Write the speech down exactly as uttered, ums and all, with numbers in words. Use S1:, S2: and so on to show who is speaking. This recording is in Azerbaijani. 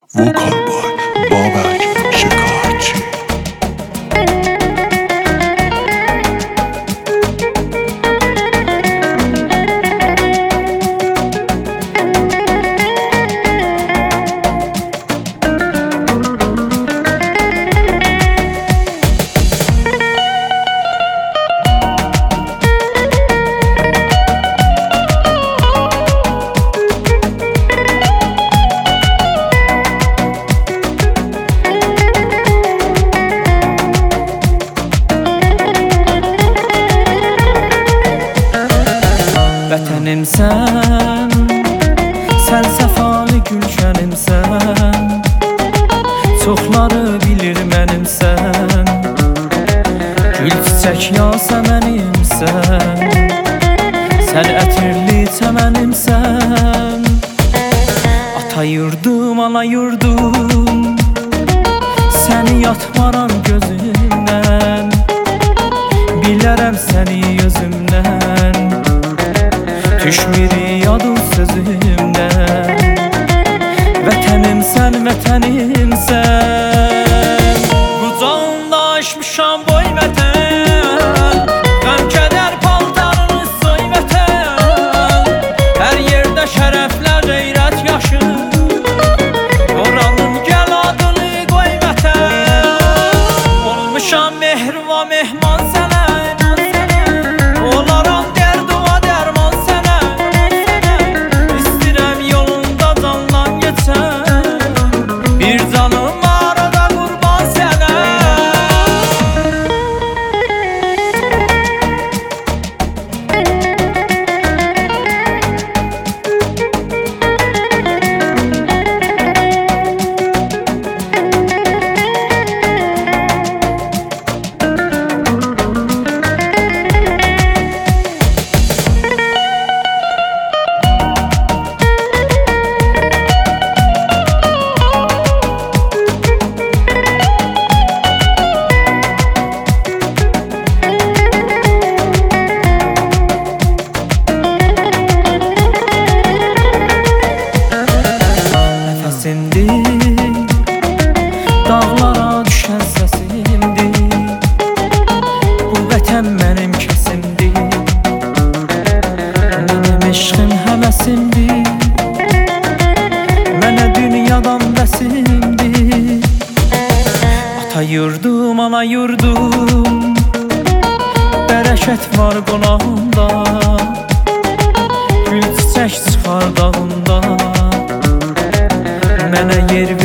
S1: Vocal boy Babək Şikayətçi.
S2: Vətənimsən, sən səfalı gülşənimsən, çoxları bilir mənimsən, gül çiçək yasəmənimsən, sən ətirli çəmənimsən. Ata yurdum, ana yurdum, səni yatmaram gözündən, bilərəm səni özümdən, düşmür yadın sözümdən. Vətənimsən, vətənimsən, qucağımda aşmışam boy vətən, qəm kədər paltarını soy vətən, hər yerdə şərəflər qeyrət yaşır, oranın gəl adını qoy vətən. Olmuşam mehriva mehman sənə, olaram dərduva dərman sənə, istirəm yolunda candan geçən, bir canım arada qurban sənə. Dağlara düşən səsimdir, bu vətən mənim kəsimdir, mənim eşqim həvəsimdir, mənə dünyadan bəsimdir. Ata yurdum, ana yurdum, bərəkət var qonağımda, gül çiçək çıxar dağımda, mənə yer